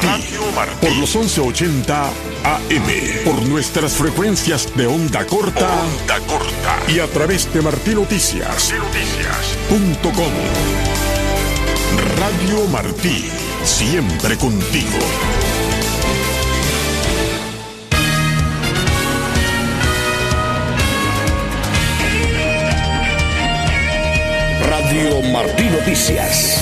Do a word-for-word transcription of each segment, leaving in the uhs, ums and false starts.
Radio Martí. Por los once ochenta A M. Por nuestras frecuencias de onda corta. Onda corta. Y a través de Martí Noticias. Punto com. Radio Martí. Siempre contigo. Radio Martí Noticias.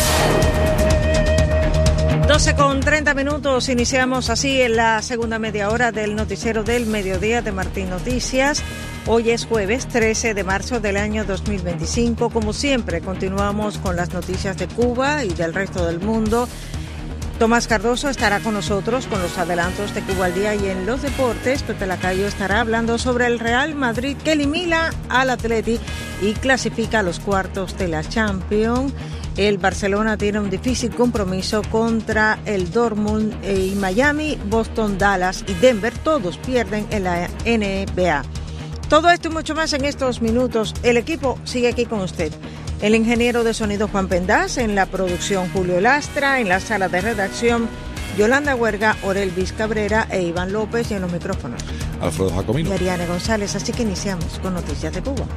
doce con treinta minutos, iniciamos así en la segunda media hora del noticiero del mediodía de Martí Noticias. Hoy es jueves trece de marzo del año dos mil veinticinco. Como siempre, continuamos con las noticias de Cuba y del resto del mundo. Tomás Cardoso estará con nosotros con los adelantos de Cuba al día, y en los deportes Pepe Lacayo estará hablando sobre el Real Madrid, que elimina al Atleti y clasifica a los cuartos de la Champions. El Barcelona tiene un difícil compromiso contra el Dortmund, y Miami, Boston, Dallas y Denver todos pierden en la N B A. Todo esto y mucho más en estos minutos. El equipo sigue aquí con usted. El ingeniero de sonido Juan Pendaz, en la producción Julio Lastra, en la sala de redacción Yolanda Huerga, Orelvis Cabrera e Iván López, y en los micrófonos Alfredo Jacomino y Ariane González. Así que iniciamos con Noticias de Cuba.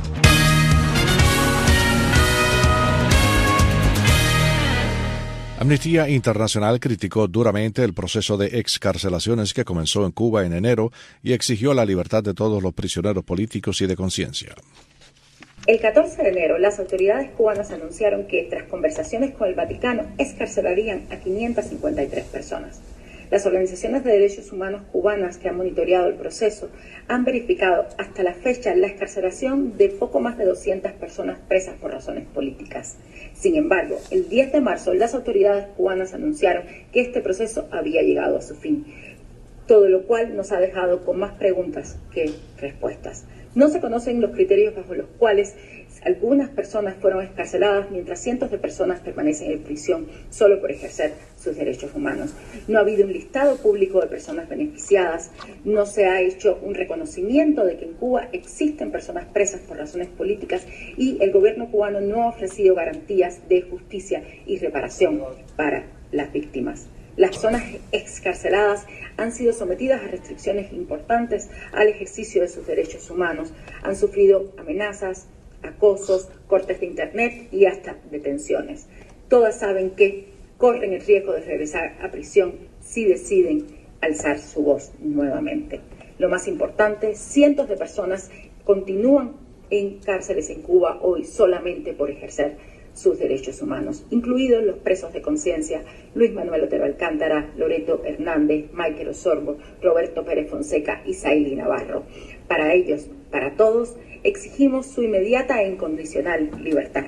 Amnistía Internacional criticó duramente el proceso de excarcelaciones que comenzó en Cuba en enero y exigió la libertad de todos los prisioneros políticos y de conciencia. El catorce de enero, las autoridades cubanas anunciaron que, tras conversaciones con el Vaticano, excarcelarían a quinientas cincuenta y tres personas. Las organizaciones de derechos humanos cubanas que han monitoreado el proceso han verificado hasta la fecha la excarcelación de poco más de doscientas personas presas por razones políticas. Sin embargo, el diez de marzo, las autoridades cubanas anunciaron que este proceso había llegado a su fin, todo lo cual nos ha dejado con más preguntas que respuestas. No se conocen los criterios bajo los cuales algunas personas fueron excarceladas, mientras cientos de personas permanecen en prisión solo por ejercer sus derechos humanos. No ha habido un listado público de personas beneficiadas, no se ha hecho un reconocimiento de que en Cuba existen personas presas por razones políticas, y el gobierno cubano no ha ofrecido garantías de justicia y reparación para las víctimas. Las personas excarceladas han sido sometidas a restricciones importantes al ejercicio de sus derechos humanos. Han sufrido amenazas, acosos, cortes de internet y hasta detenciones. Todas saben que corren el riesgo de regresar a prisión si deciden alzar su voz nuevamente. Lo más importante, cientos de personas continúan en cárceles en Cuba hoy solamente por ejercer sus derechos humanos, incluidos los presos de conciencia Luis Manuel Otero Alcántara, Loreto Hernández, Michael Osorbo, Roberto Pérez Fonseca y Saily Navarro. Para ellos, para todos, exigimos su inmediata e incondicional libertad.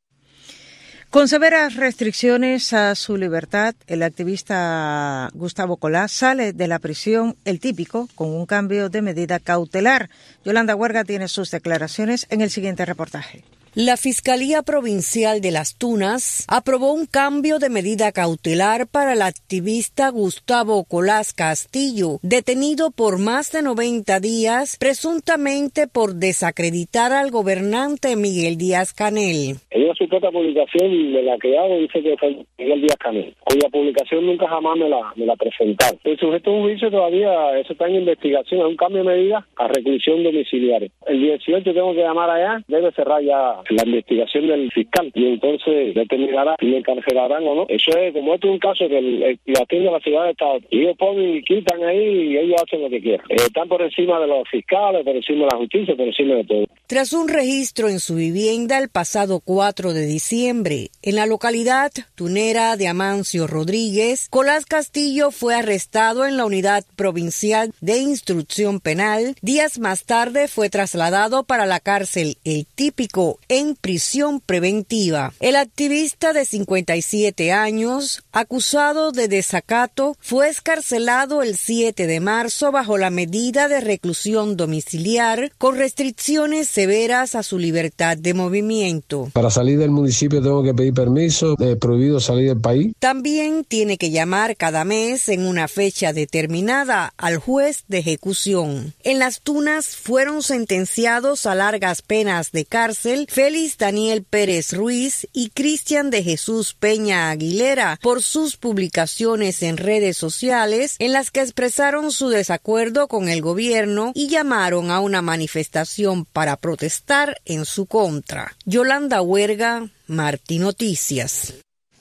Con severas restricciones a su libertad, el activista Gustavo Colás sale de la prisión, el típico, con un cambio de medida cautelar. Yolanda Huerga tiene sus declaraciones en el siguiente reportaje. La Fiscalía Provincial de Las Tunas aprobó un cambio de medida cautelar para el activista Gustavo Colás Castillo, detenido por más de noventa días, presuntamente por desacreditar al gobernante Miguel Díaz-Canel. En una supuesta publicación de la que hago dice que fue Miguel Díaz-Canel, cuya publicación nunca jamás me la, me la presentaron. El sujeto de un juicio todavía, eso está en investigación, es un cambio de medida a reclusión domiciliaria. El dieciocho tengo que llamar allá, debe cerrar ya la investigación del fiscal y entonces determinará si me encarcelarán o no. Eso es, como esto es un caso que el, el, lo atiende la ciudad de Estado. Y ellos ponen y quitan ahí y ellos hacen lo que quieran. Eh, están por encima de los fiscales, por encima de la justicia, por encima de todo. Tras un registro en su vivienda el pasado cuatro de diciembre, en la localidad tunera de Amancio Rodríguez, Colás Castillo fue arrestado en la Unidad Provincial de Instrucción Penal. Días más tarde fue trasladado para la cárcel El Típico, en prisión preventiva. El activista de cincuenta y siete años, acusado de desacato, fue excarcelado el siete de marzo bajo la medida de reclusión domiciliar con restricciones severas a su libertad de movimiento. Para salir del municipio tengo que pedir permiso, es prohibido salir del país. También tiene que llamar cada mes en una fecha determinada al juez de ejecución. En Las Tunas fueron sentenciados a largas penas de cárcel Félix Daniel Pérez Ruiz y Cristian de Jesús Peña Aguilera por sus publicaciones en redes sociales en las que expresaron su desacuerdo con el gobierno y llamaron a una manifestación para protestar en su contra. Yolanda Huerga, Martín Noticias.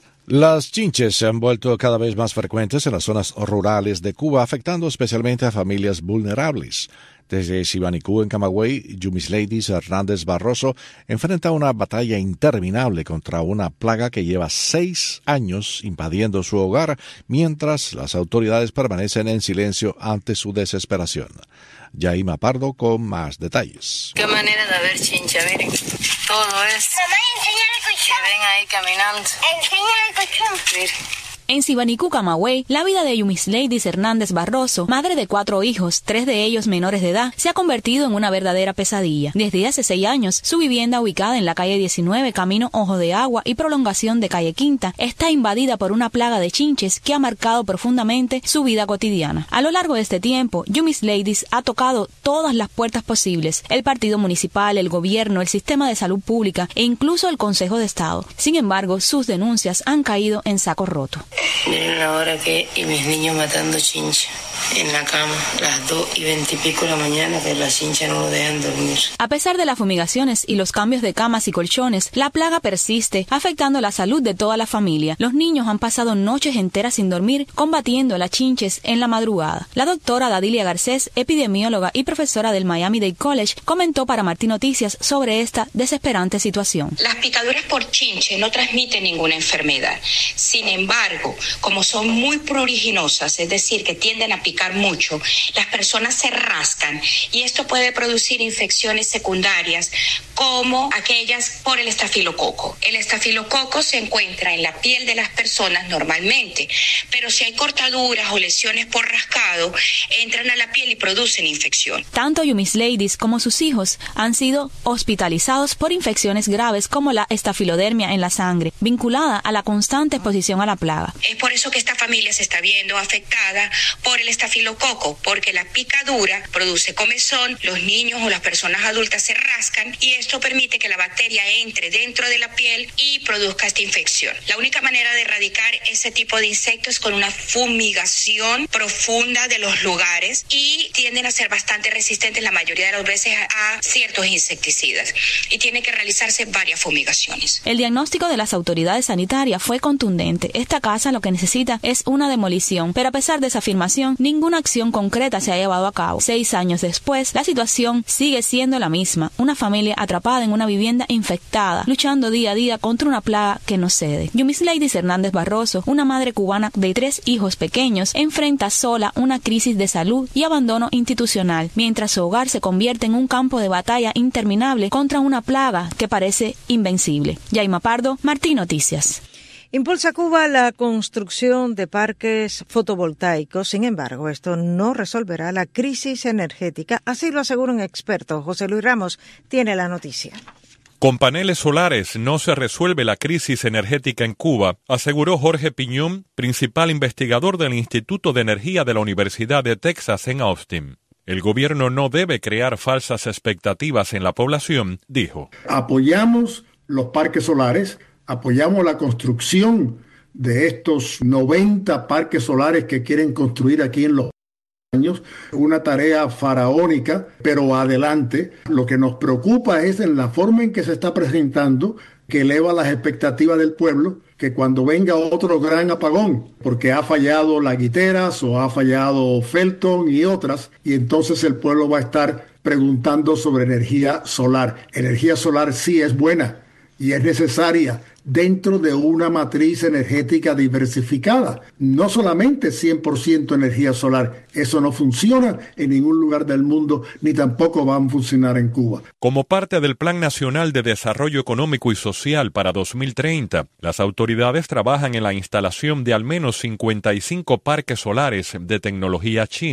Las chinches se han vuelto cada vez más frecuentes en las zonas rurales de Cuba, afectando especialmente a familias vulnerables. Desde Sibanicú, en Camagüey, Yumisleidis Hernández Barroso enfrenta una batalla interminable contra una plaga que lleva seis años invadiendo su hogar, mientras las autoridades permanecen en silencio ante su desesperación. Yaima Pardo con más detalles. Qué manera de ver chincha, miren. Todo es. Mamá, enséñale el colchón. Se ven ahí caminando. Enséñale el colchón. Miren. En Sibanicú, Camagüey, la vida de Yumisleidis Hernández Barroso, madre de cuatro hijos, tres de ellos menores de edad, se ha convertido en una verdadera pesadilla. Desde hace seis años, su vivienda ubicada en la calle diecinueve, camino Ojo de Agua y prolongación de calle Quinta, está invadida por una plaga de chinches que ha marcado profundamente su vida cotidiana. A lo largo de este tiempo, Yumisleidis ha tocado todas las puertas posibles, el partido municipal, el gobierno, el sistema de salud pública e incluso el Consejo de Estado. Sin embargo, sus denuncias han caído en saco roto. Miren la hora que y mis niños matando chincha en la cama, las dos y veintipico de la mañana, que las chinchas no lo dejan dormir. A pesar de las fumigaciones y los cambios de camas y colchones, la plaga persiste, afectando la salud de toda la familia. Los niños han pasado noches enteras sin dormir, combatiendo las chinches en la madrugada. La doctora Dadilia Garcés, epidemióloga y profesora del Miami-Dade College, comentó para Martín Noticias sobre esta desesperante situación. Las picaduras por chinche no transmiten ninguna enfermedad. Sin embargo, como son muy pruriginosas, es decir, que tienden a picar mucho, las personas se rascan y esto puede producir infecciones secundarias como aquellas por el estafilococo. El estafilococo se encuentra en la piel de las personas normalmente, pero si hay cortaduras o lesiones por rascado, entran a la piel y producen infección. Tanto Yumisleidis como sus hijos han sido hospitalizados por infecciones graves como la estafilodermia en la sangre, vinculada a la constante exposición a la plaga. Es por eso que esta familia se está viendo afectada por el estafilococo, porque la picadura produce comezón, los niños o las personas adultas se rascan y esto permite que la bacteria entre dentro de la piel y produzca esta infección. La única manera de erradicar ese tipo de insectos es con una fumigación profunda de los lugares y tienden a ser bastante resistentes la mayoría de las veces a ciertos insecticidas y tiene que realizarse varias fumigaciones. El diagnóstico de las autoridades sanitarias fue contundente. Esta casa lo que necesita es una demolición, pero a pesar de esa afirmación, ninguna acción concreta se ha llevado a cabo. Seis años después, la situación sigue siendo la misma. Una familia atrapada en una vivienda infectada, luchando día a día contra una plaga que no cede. Yumisleidis Hernández Barroso, una madre cubana de tres hijos pequeños, enfrenta sola una crisis de salud y abandono institucional, mientras su hogar se convierte en un campo de batalla interminable contra una plaga que parece invencible. Yaima Pardo, Martín Noticias. Impulsa Cuba la construcción de parques fotovoltaicos. Sin embargo, esto no resolverá la crisis energética, así lo asegura un experto. José Luis Ramos tiene la noticia. Con paneles solares no se resuelve la crisis energética en Cuba, aseguró Jorge Piñón, principal investigador del Instituto de Energía de la Universidad de Texas en Austin. El gobierno no debe crear falsas expectativas en la población, dijo. Apoyamos los parques solares, apoyamos la construcción de estos noventa parques solares que quieren construir aquí en los años, una tarea faraónica, pero adelante. Lo que nos preocupa es en la forma en que se está presentando, que eleva las expectativas del pueblo, que cuando venga otro gran apagón, porque ha fallado La Guiteras o ha fallado Felton y otras, y entonces el pueblo va a estar preguntando sobre energía solar. Energía solar sí es buena y es necesaria dentro de una matriz energética diversificada. No solamente cien por ciento energía solar. Eso no funciona en ningún lugar del mundo, ni tampoco va a funcionar en Cuba. Como parte del Plan Nacional de Desarrollo Económico y Social para dos mil treinta, las autoridades trabajan en la instalación de al menos cincuenta y cinco parques solares de tecnología china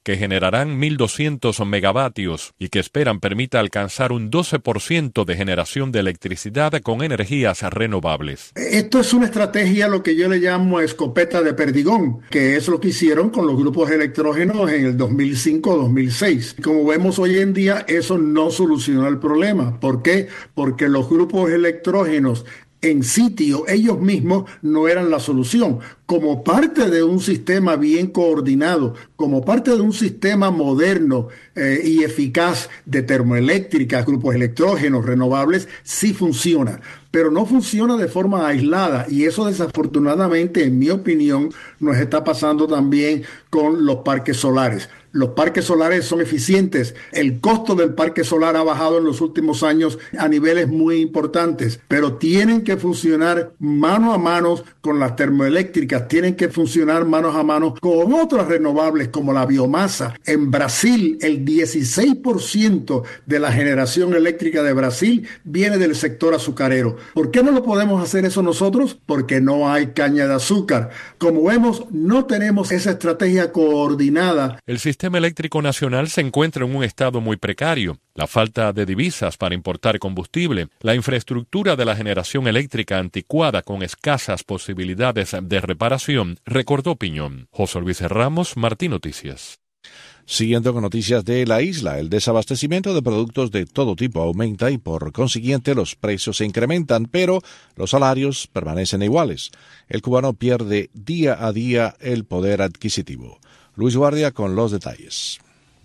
que generarán mil doscientos megavatios y que esperan permita alcanzar un doce por ciento de generación de electricidad con energías renovables. Esto es una estrategia, lo que yo le llamo escopeta de perdigón, que es lo que hicieron con los grupos electrógenos en el dos mil cinco dos mil seis. Como vemos hoy en día, eso no solucionó el problema. ¿Por qué? Porque los grupos electrógenos en sitio, ellos mismos no eran la solución. Como parte de un sistema bien coordinado, como parte de un sistema moderno eh, y eficaz de termoeléctricas, grupos electrógenos renovables, sí funciona, pero no funciona de forma aislada, y eso desafortunadamente, en mi opinión, nos está pasando también con los parques solares. Los parques solares son eficientes. El costo del parque solar ha bajado en los últimos años a niveles muy importantes, pero tienen que funcionar mano a mano con las termoeléctricas, tienen que funcionar manos a mano con otras renovables como la biomasa. En Brasil, el dieciséis por ciento de la generación eléctrica de Brasil viene del sector azucarero. ¿Por qué no lo podemos hacer eso nosotros? Porque no hay caña de azúcar. Como vemos, no tenemos esa estrategia coordinada. El sistema El sistema eléctrico nacional se encuentra en un estado muy precario. La falta de divisas para importar combustible, la infraestructura de la generación eléctrica anticuada con escasas posibilidades de reparación, recordó Piñón. José Luis Ramos, Martín Noticias. Siguiendo con noticias de la isla, el desabastecimiento de productos de todo tipo aumenta y por consiguiente los precios se incrementan, pero los salarios permanecen iguales. El cubano pierde día a día el poder adquisitivo. Luis Guardia con los detalles.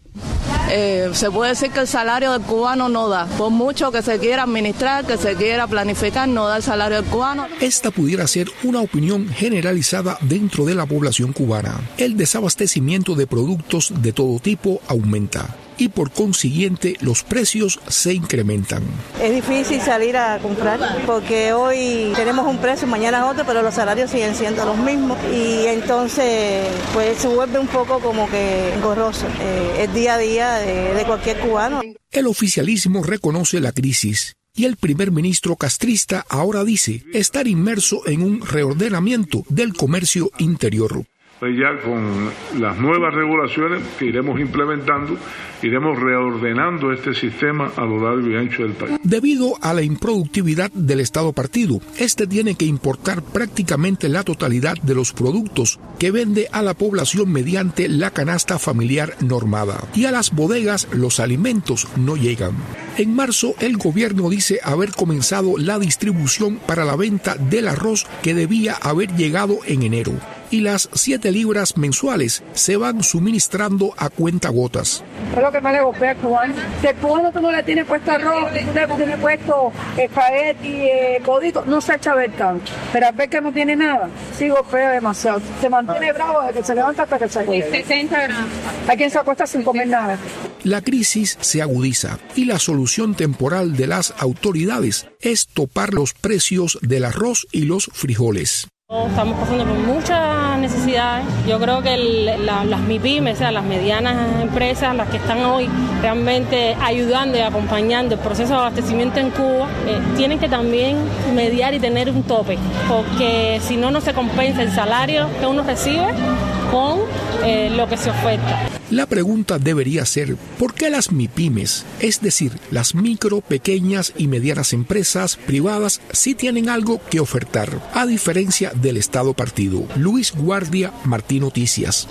Eh, se puede decir que el salario del cubano no da. Por mucho que se quiera administrar, que se quiera planificar, no da el salario del cubano. Esta pudiera ser una opinión generalizada dentro de la población cubana. El desabastecimiento de productos de todo tipo aumenta y por consiguiente los precios se incrementan. Es difícil salir a comprar porque hoy tenemos un precio, mañana otro, pero los salarios siguen siendo los mismos y entonces pues se vuelve un poco como que engorroso eh, el día a día de, de cualquier cubano. El oficialismo reconoce la crisis y el primer ministro castrista ahora dice estar inmerso en un reordenamiento del comercio interior. Ya con las nuevas regulaciones que iremos implementando, iremos reordenando este sistema a lo largo y ancho del país. Debido a la improductividad del Estado partido, este tiene que importar prácticamente la totalidad de los productos que vende a la población mediante la canasta familiar normada. Y a las bodegas los alimentos no llegan. En marzo, el gobierno dice haber comenzado la distribución para la venta del arroz que debía haber llegado en enero. Y las siete libras mensuales se van suministrando a cuentagotas. Es lo que más le golpea al cubano. Si el cubano tú no le tienes puesto arroz, tú le tienes puesto espagueti, eh, codito, no se echa a ver tanto. Pero al ver que no tiene nada, sí golpea demasiado. Se mantiene bravo desde que se levanta hasta que se acuesta. sesenta gramos. Hay quien se acuesta sin comer nada. La crisis se agudiza y la solución temporal de las autoridades es topar los precios del arroz y los frijoles. Estamos pasando por muchas necesidades. Yo creo que el, la, las MIPYMES, o sea, las medianas empresas, las que están hoy realmente ayudando y acompañando el proceso de abastecimiento en Cuba, eh, tienen que también mediar y tener un tope, porque si no, no se compensa el salario que uno recibe con eh, lo que se oferta. La pregunta debería ser, ¿por qué las MIPYMES, es decir, las micro, pequeñas y medianas empresas privadas, sí tienen algo que ofertar, a diferencia del Estado partido? Luis Guardia, Martín Noticias.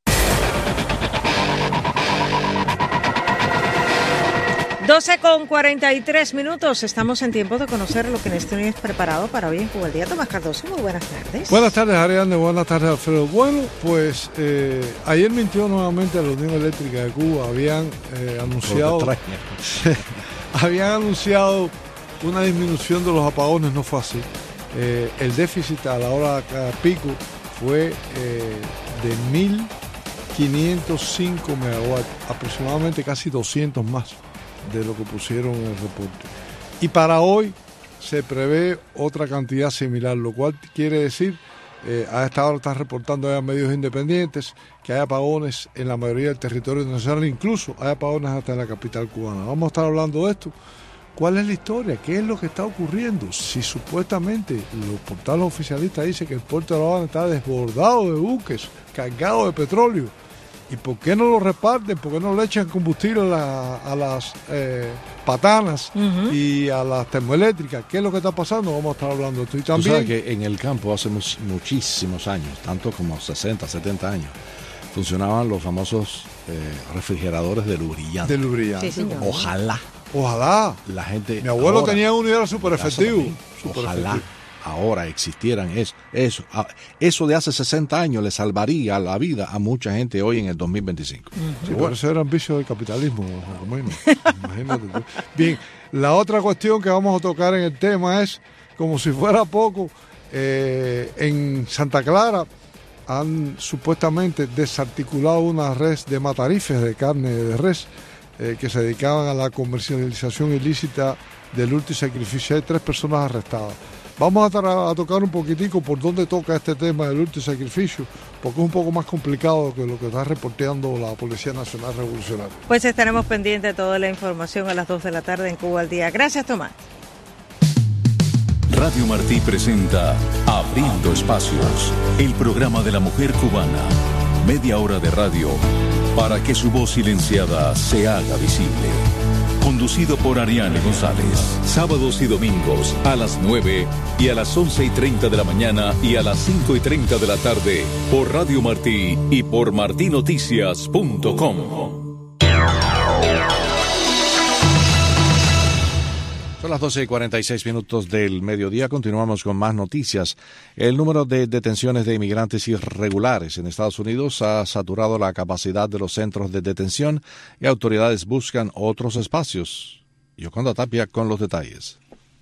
doce con cuarenta y tres minutos. Estamos en tiempo de conocer lo que Néstor es preparado para hoy en Cuba al Día. Tomás Cardoso, muy buenas tardes. Buenas tardes, Ariadne. Buenas tardes, Alfredo. Bueno, pues eh, ayer mintió nuevamente la Unión Eléctrica de Cuba. Habían eh, anunciado habían anunciado una disminución de los apagones. No fue así. Eh, el déficit a la hora pico fue eh, de mil quinientos cinco megawatts, aproximadamente casi doscientos más de lo que pusieron en el reporte. Y para hoy se prevé otra cantidad similar, lo cual quiere decir, eh, a esta hora están reportando ya medios independientes que hay apagones en la mayoría del territorio nacional, incluso hay apagones hasta en la capital cubana. Vamos a estar hablando de esto. ¿Cuál es la historia? ¿Qué es lo que está ocurriendo? Si supuestamente los portales oficialistas dicen que el puerto de La Habana está desbordado de buques cargados de petróleo, ¿Y por qué no lo reparten? ¿Por qué no le echan combustible a, la, a las eh, patanas uh-huh. y a las termoeléctricas? ¿Qué es lo que está pasando? Vamos a estar hablando de esto. Y también, tú sabes que en el campo hace much, muchísimos años, tanto como sesenta, setenta años, funcionaban los famosos eh, refrigeradores de lubrillante. De lubrillante. Sí, Ojalá. Ojalá. La gente. Mi abuelo ahora, tenía uno y era súper efectivo. Super ojalá. efectivo. Ahora existieran eso, eso, eso de hace sesenta años le salvaría la vida a mucha gente hoy en el dos mil veinticinco. Sí, bueno. Pero eso era un vicio del capitalismo, imagínate tú. Bien, la otra cuestión que vamos a tocar en el tema es, como si fuera poco, eh, en Santa Clara han supuestamente desarticulado una red de matarifes de carne de res eh, que se dedicaban a la comercialización ilícita del hurto y sacrificio. Hay tres personas arrestadas. Vamos a, tra- a tocar un poquitico por dónde toca este tema del hurto y sacrificio, porque es un poco más complicado que lo que está reporteando la Policía Nacional Revolucionaria. Pues estaremos pendientes de toda la información a las dos de la tarde en Cuba al Día. Gracias, Tomás. Radio Martí presenta Abriendo Espacios, el programa de la mujer cubana. Media hora de radio para que su voz silenciada se haga visible. Conducido por Ariane González. Sábados y domingos a las nueve y a las once y treinta de la mañana y a las cinco y treinta de la tarde por Radio Martí y por martí noticias punto com. Son las doce y cuarenta y seis minutos del mediodía. Continuamos con más noticias. El número de detenciones de inmigrantes irregulares en Estados Unidos ha saturado la capacidad de los centros de detención y autoridades buscan otros espacios. Yoconda Tapia con los detalles.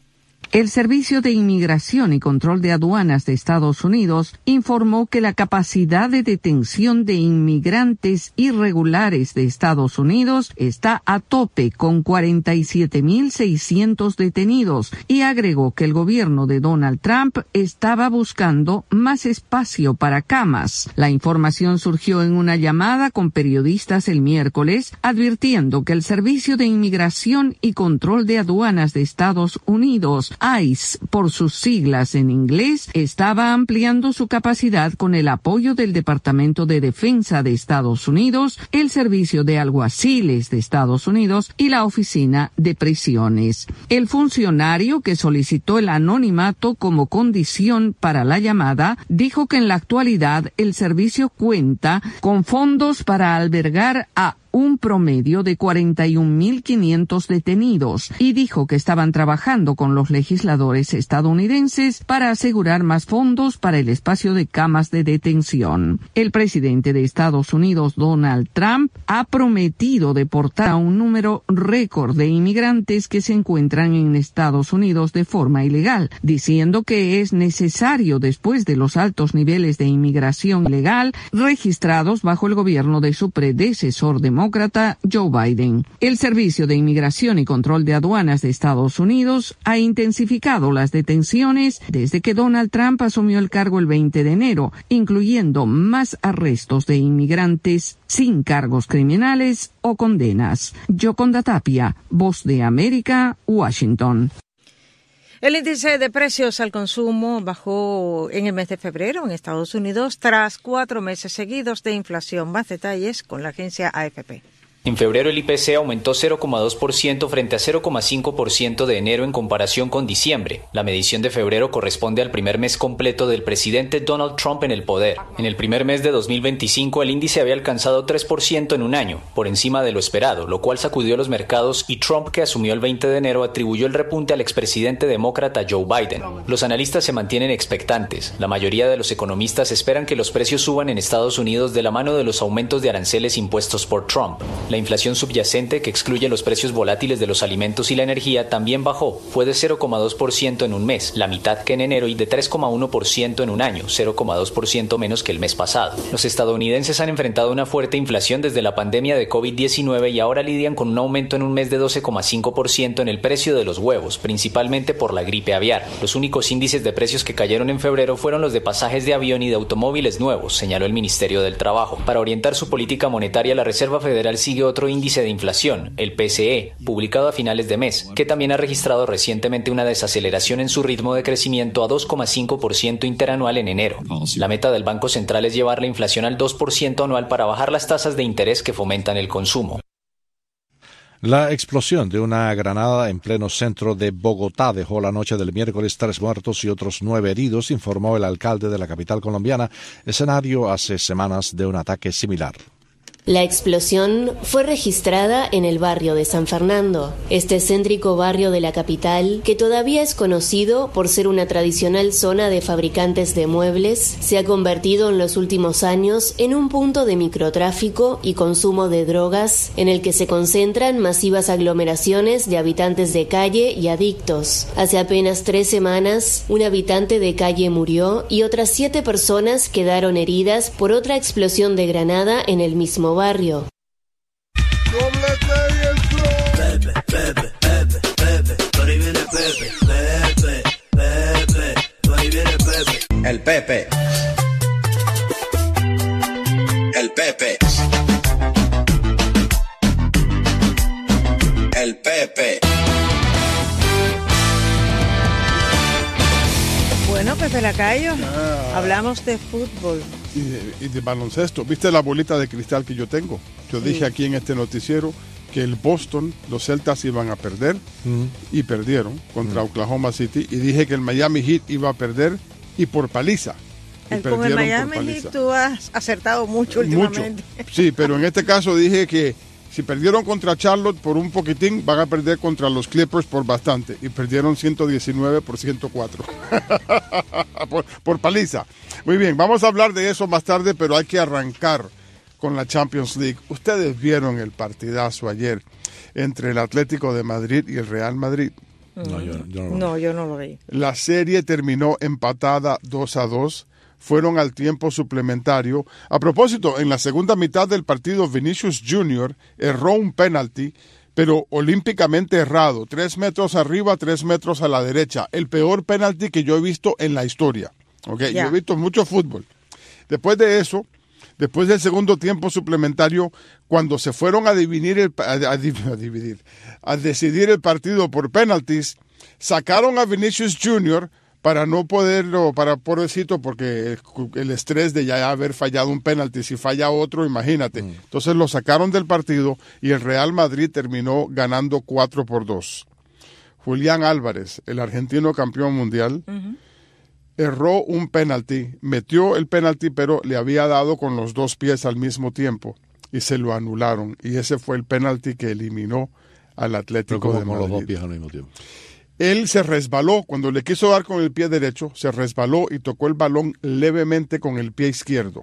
El Servicio de Inmigración y Control de Aduanas de Estados Unidos informó que la capacidad de detención de inmigrantes irregulares de Estados Unidos está a tope con cuarenta y siete mil seiscientos detenidos y agregó que el gobierno de Donald Trump estaba buscando más espacio para camas. La información surgió en una llamada con periodistas el miércoles, advirtiendo que el Servicio de Inmigración y Control de Aduanas de Estados Unidos, I C E, por sus siglas en inglés, estaba ampliando su capacidad con el apoyo del Departamento de Defensa de Estados Unidos, el Servicio de Alguaciles de Estados Unidos y la Oficina de Prisiones. El funcionario que solicitó el anonimato como condición para la llamada dijo que en la actualidad el servicio cuenta con fondos para albergar a un promedio de cuarenta y un mil quinientos detenidos y dijo que estaban trabajando con los legisladores estadounidenses para asegurar más fondos para el espacio de camas de detención. El presidente de Estados Unidos, Donald Trump, ha prometido deportar a un número récord de inmigrantes que se encuentran en Estados Unidos de forma ilegal, diciendo que es necesario después de los altos niveles de inmigración ilegal registrados bajo el gobierno de su predecesor demócrata Joe Biden. El Servicio de Inmigración y Control de Aduanas de Estados Unidos ha intensificado las detenciones desde que Donald Trump asumió el cargo el veinte de enero, incluyendo más arrestos de inmigrantes sin cargos criminales o condenas. Yoconda Tapia, Voz de América, Washington. El índice de precios al consumo bajó en el mes de febrero en Estados Unidos tras cuatro meses seguidos de inflación. Más detalles con la agencia A F P. En febrero el I P C aumentó cero coma dos por ciento frente a cero coma cinco por ciento de enero en comparación con diciembre. La medición de febrero corresponde al primer mes completo del presidente Donald Trump en el poder. En el primer mes de dos mil veinticinco el índice había alcanzado tres por ciento en un año, por encima de lo esperado, lo cual sacudió los mercados y Trump, que asumió el veinte de enero, atribuyó el repunte al expresidente demócrata Joe Biden. Los analistas se mantienen expectantes. La mayoría de los economistas esperan que los precios suban en Estados Unidos de la mano de los aumentos de aranceles impuestos por Trump. La inflación subyacente, que excluye los precios volátiles de los alimentos y la energía, también bajó. Fue de cero coma dos por ciento en un mes, la mitad que en enero, y de tres coma uno por ciento en un año, cero coma dos por ciento menos que el mes pasado. Los estadounidenses han enfrentado una fuerte inflación desde la pandemia de COVID diecinueve y ahora lidian con un aumento en un mes de doce coma cinco por ciento en el precio de los huevos, principalmente por la gripe aviar. Los únicos índices de precios que cayeron en febrero fueron los de pasajes de avión y de automóviles nuevos, señaló el Ministerio del Trabajo. Para orientar su política monetaria, la Reserva Federal sigue otro índice de inflación, el P C E, publicado a finales de mes, que también ha registrado recientemente una desaceleración en su ritmo de crecimiento a dos coma cinco por ciento interanual en enero. La meta del Banco Central es llevar la inflación al dos por ciento anual para bajar las tasas de interés que fomentan el consumo. La explosión de una granada en pleno centro de Bogotá dejó la noche del miércoles tres muertos y otros nueve heridos, informó el alcalde de la capital colombiana, escenario hace semanas de un ataque similar. La explosión fue registrada en el barrio de San Fernando. Este céntrico barrio de la capital, que todavía es conocido por ser una tradicional zona de fabricantes de muebles, se ha convertido en los últimos años en un punto de microtráfico y consumo de drogas, en el que se concentran masivas aglomeraciones de habitantes de calle y adictos. Hace apenas tres semanas, un habitante de calle murió y otras siete personas quedaron heridas por otra explosión de granada en el mismo barrio. Pepe, Pepe, Pepe, Pepe, por ahí viene Pepe, Pepe, Pepe, por ahí viene Pepe. El Pepe. El Pepe. El Pepe. Bueno, Pepe Lacayo, ah. hablamos de fútbol. Y de, y de baloncesto. ¿Viste la bolita de cristal que yo tengo? Yo sí. dije aquí en este noticiero que el Boston, los Celtas iban a perder mm. y perdieron contra mm. Oklahoma City, y dije que el Miami Heat iba a perder y por paliza. Y el, con el Miami Heat tú has acertado mucho últimamente. Mucho. Sí, pero en este caso dije que si perdieron contra Charlotte por un poquitín, van a perder contra los Clippers por bastante. Y perdieron ciento diecinueve por ciento cuatro. por, por paliza. Muy bien, vamos a hablar de eso más tarde, pero hay que arrancar con la Champions League. Ustedes vieron el partidazo ayer entre el Atlético de Madrid y el Real Madrid. No, yo, yo no, no, yo no lo vi. La serie terminó empatada dos a dos. Fueron al tiempo suplementario. A propósito, en la segunda mitad del partido, Vinicius Junior erró un penalti, pero olímpicamente errado. Tres metros arriba, tres metros a la derecha. El peor penalti que yo he visto en la historia. Okay, yeah. Yo he visto mucho fútbol. Después de eso, después del segundo tiempo suplementario, cuando se fueron a dividir el, a, a, a dividir, a decidir el partido por penaltis, sacaron a Vinicius Junior para no poderlo, para pobrecito, porque el, el estrés de ya haber fallado un penalti, si falla otro, imagínate. Mm. Entonces lo sacaron del partido y el Real Madrid terminó ganando cuatro por dos. Julián Álvarez, el argentino campeón mundial, uh-huh. erró un penalti, metió el penalti, pero le había dado con los dos pies al mismo tiempo y se lo anularon. Y ese fue el penalti que eliminó al Atlético de Madrid. Con los dos pies al mismo tiempo. Él se resbaló, cuando le quiso dar con el pie derecho, se resbaló y tocó el balón levemente con el pie izquierdo,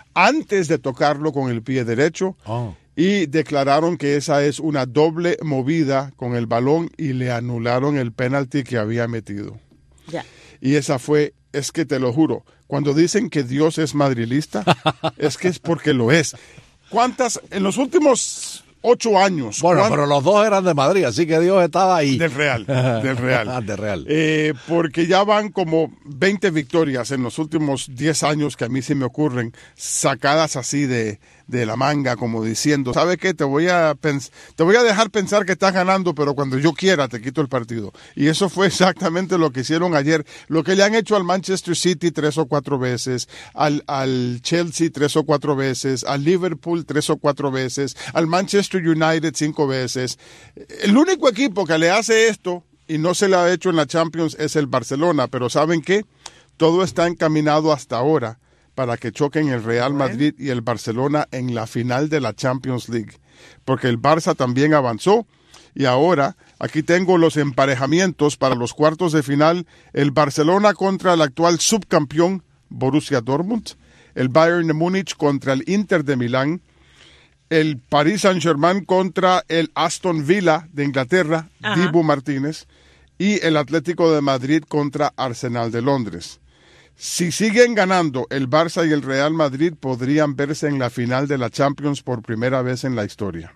antes de tocarlo con el pie derecho, oh. y declararon que esa es una doble movida con el balón y le anularon el penalti que había metido. Ya. Y esa fue, es que te lo juro, cuando dicen que Dios es madrilista, es que es porque lo es. ¿Cuántas, en los últimos ocho años? Bueno, pero los dos eran de Madrid, así que Dios estaba ahí. Del Real, del Real. del Real. Eh, porque ya van como veinte victorias en los últimos diez años que a mí se me ocurren, sacadas así de, de la manga, como diciendo, ¿sabe qué? Te voy a pens- te voy a dejar pensar que estás ganando, pero cuando yo quiera te quito el partido. Y eso fue exactamente lo que hicieron ayer, lo que le han hecho al Manchester City tres o cuatro veces, al, al Chelsea tres o cuatro veces, al Liverpool tres o cuatro veces, al Manchester United cinco veces. El único equipo que le hace esto y no se le ha hecho en la Champions es el Barcelona, pero ¿saben qué? Todo está encaminado hasta ahora para que choquen el Real Madrid y el Barcelona en la final de la Champions League, porque el Barça también avanzó y ahora aquí tengo los emparejamientos para los cuartos de final: el Barcelona contra el actual subcampeón Borussia Dortmund, el Bayern de Múnich contra el Inter de Milán, el Paris Saint-Germain contra el Aston Villa de Inglaterra, Ajá. Dibu Martínez, y el Atlético de Madrid contra Arsenal de Londres. Si siguen ganando el Barça y el Real Madrid, podrían verse en la final de la Champions por primera vez en la historia.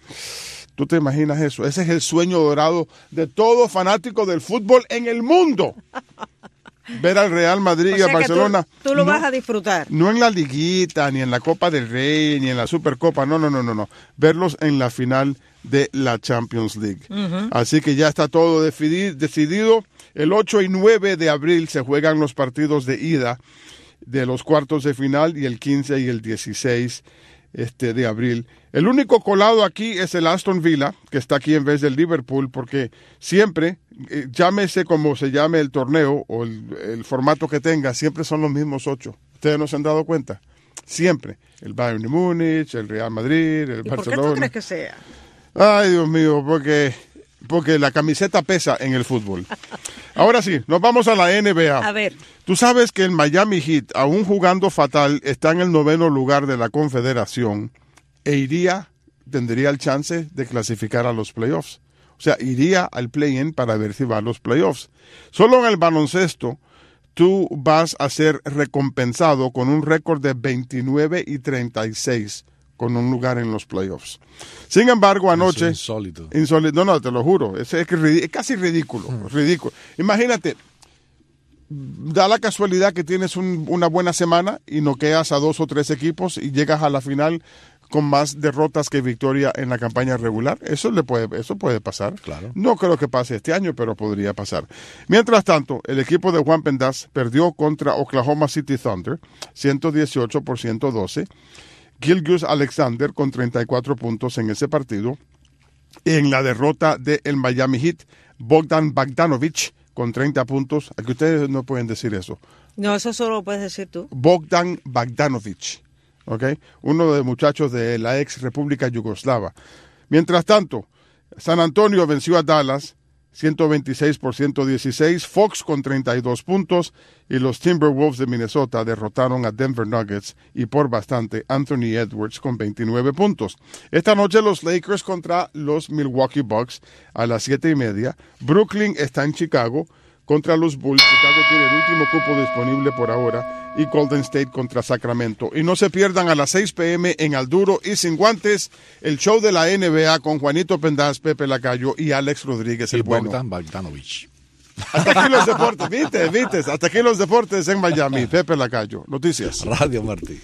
¿Tú te imaginas eso? Ese es el sueño dorado de todo fanático del fútbol en el mundo. ver al Real Madrid o y a sea Barcelona. Tú, tú lo no, vas a disfrutar. No en la liguita, ni en la Copa del Rey, ni en la Supercopa, no, no, no, no, no. Verlos en la final de la Champions League. Uh-huh. Así que ya está todo decidido. El ocho y nueve de abril se juegan los partidos de ida de los cuartos de final y el quince y el dieciséis este, de abril. El único colado aquí es el Aston Villa, que está aquí en vez del Liverpool, porque siempre, eh, llámese como se llame el torneo o el, el formato que tenga, siempre son los mismos ocho. ¿Ustedes no se han dado cuenta? Siempre. El Bayern de Múnich, el Real Madrid, el ¿Y Barcelona. ¿Por qué tú crees que sea? Ay, Dios mío, porque, porque la camiseta pesa en el fútbol. Ahora sí, nos vamos a la N B A. A ver. Tú sabes que el Miami Heat, aún jugando fatal, está en el noveno lugar de la Confederación e iría, tendría el chance de clasificar a los playoffs. O sea, iría al play-in para ver si va a los playoffs. Solo en el baloncesto, tú vas a ser recompensado con un récord de veintinueve y treinta y seis con un lugar en los playoffs. Sin embargo, anoche... Es insólito. Insólito. No, no, te lo juro. Es, es, es casi ridículo. Hmm. Ridículo. Imagínate, da la casualidad que tienes un, una buena semana y noqueas a dos o tres equipos y llegas a la final con más derrotas que victoria en la campaña regular. Eso le puede, eso puede pasar. Claro. No creo que pase este año, pero podría pasar. Mientras tanto, el equipo de Juan Pendas perdió contra Oklahoma City Thunder, ciento dieciocho por ciento doce. Gilgeous Alexander con treinta y cuatro puntos en ese partido. En la derrota del Miami Heat, Bogdan Bogdanovic con treinta puntos. Aquí ustedes no pueden decir eso. No, eso solo lo puedes decir tú. Bogdan Bogdanovic, ¿ok? Uno de los muchachos de la ex República Yugoslava. Mientras tanto, San Antonio venció a Dallas, ciento veintiséis por ciento dieciséis, Fox con treinta y dos puntos y los Timberwolves de Minnesota derrotaron a Denver Nuggets y por bastante Anthony Edwards con veintinueve puntos. Esta noche los Lakers contra los Milwaukee Bucks a las siete y media. Brooklyn está en Chicago contra los Bulls. Chicago tiene el último cupo disponible por ahora y Golden State contra Sacramento. Y no se pierdan a las seis p.m. en Al Duro y Sin Guantes el show de la N B A con Juanito Pendas, Pepe Lacayo y Alex Rodríguez, el y bueno. Bogdan Bogdanovic. Hasta aquí los deportes, ¿viste? ¿Viste? Hasta aquí los deportes en Miami. Pepe Lacayo. Noticias. Radio Martí.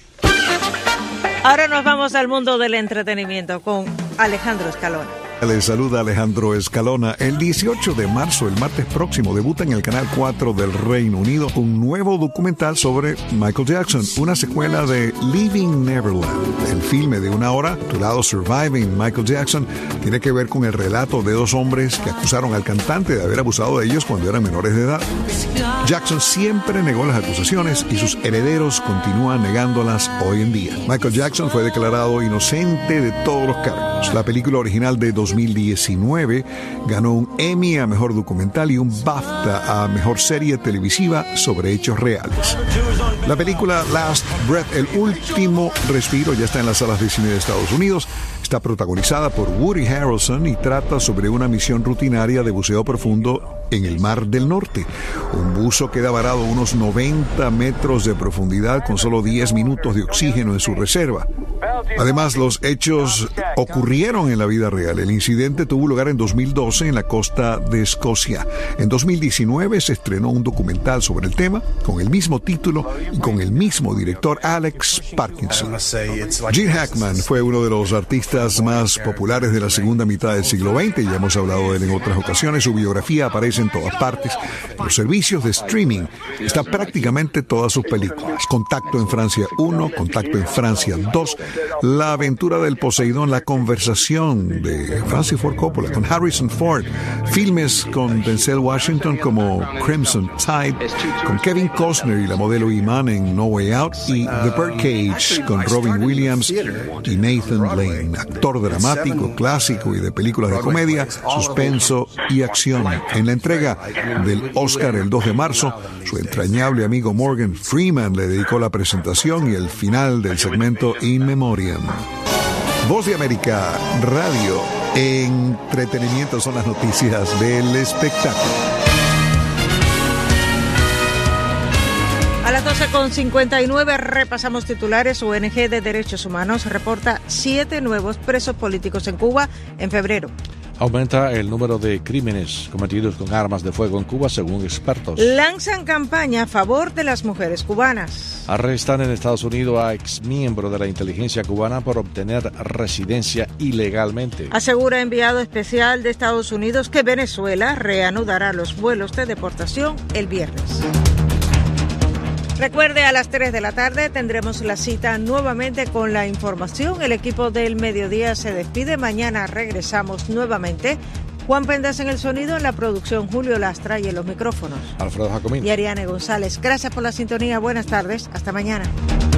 Ahora nos vamos al mundo del entretenimiento con Alejandro Escalona. Les saluda Alejandro Escalona. El dieciocho de marzo, el martes próximo, debuta en el Canal cuatro del Reino Unido un nuevo documental sobre Michael Jackson, una secuela de Leaving Neverland. El filme de una hora, titulado Surviving Michael Jackson, tiene que ver con el relato de dos hombres que acusaron al cantante de haber abusado de ellos cuando eran menores de edad. Jackson siempre negó las acusaciones y sus herederos continúan negándolas hoy en día. Michael Jackson fue declarado inocente de todos los cargos. La película original de dos mil diecinueve ganó un Emmy a Mejor Documental y un BAFTA a Mejor Serie Televisiva sobre hechos reales. La película Last Breath, El Último Respiro, ya está en las salas de cine de Estados Unidos. Está protagonizada por Woody Harrelson y trata sobre una misión rutinaria de buceo profundo en el Mar del Norte. Un buzo queda varado a unos noventa metros de profundidad con solo diez minutos de oxígeno en su reserva. Además, los hechos ocurrieron en la vida real. El incidente tuvo lugar en dos mil doce en la costa de Escocia. En dos mil diecinueve se estrenó un documental sobre el tema con el mismo título y con el mismo director, Alex Parkinson. Gene Hackman fue uno de los artistas más populares de la segunda mitad del siglo veinte. Ya hemos hablado de él en otras ocasiones. Su biografía aparece en todas partes. En los servicios de streaming está prácticamente todas sus películas. Contacto en Francia uno, Contacto en Francia dos, La aventura del Poseidón, La conversación de Francis Ford Coppola con Harrison Ford, filmes con Denzel Washington como Crimson Tide, con Kevin Costner y la modelo Iman en No Way Out, y The Birdcage con Robin Williams y Nathan Lane, actor dramático, clásico y de películas de comedia, suspenso y acción. En la entrega del Oscar el dos de marzo, su entrañable amigo Morgan Freeman le dedicó la presentación y el final del segmento In Memoriam. Voz de América Radio, entretenimiento son las noticias del espectáculo. A las doce con cincuenta y nueve repasamos titulares. O N G de Derechos Humanos reporta siete nuevos presos políticos en Cuba en febrero. Aumenta el número de crímenes cometidos con armas de fuego en Cuba, según expertos. Lanzan campaña a favor de las mujeres cubanas. Arrestan en Estados Unidos a exmiembro de la inteligencia cubana por obtener residencia ilegalmente. Asegura enviado especial de Estados Unidos que Venezuela reanudará los vuelos de deportación el viernes. Recuerde, a las tres de la tarde tendremos la cita nuevamente con la información. El equipo del mediodía se despide. Mañana regresamos nuevamente. Juan Pendas en el sonido, en la producción Julio Lastra y en los micrófonos Alfredo Jacomín y Ariane González. Gracias por la sintonía. Buenas tardes. Hasta mañana.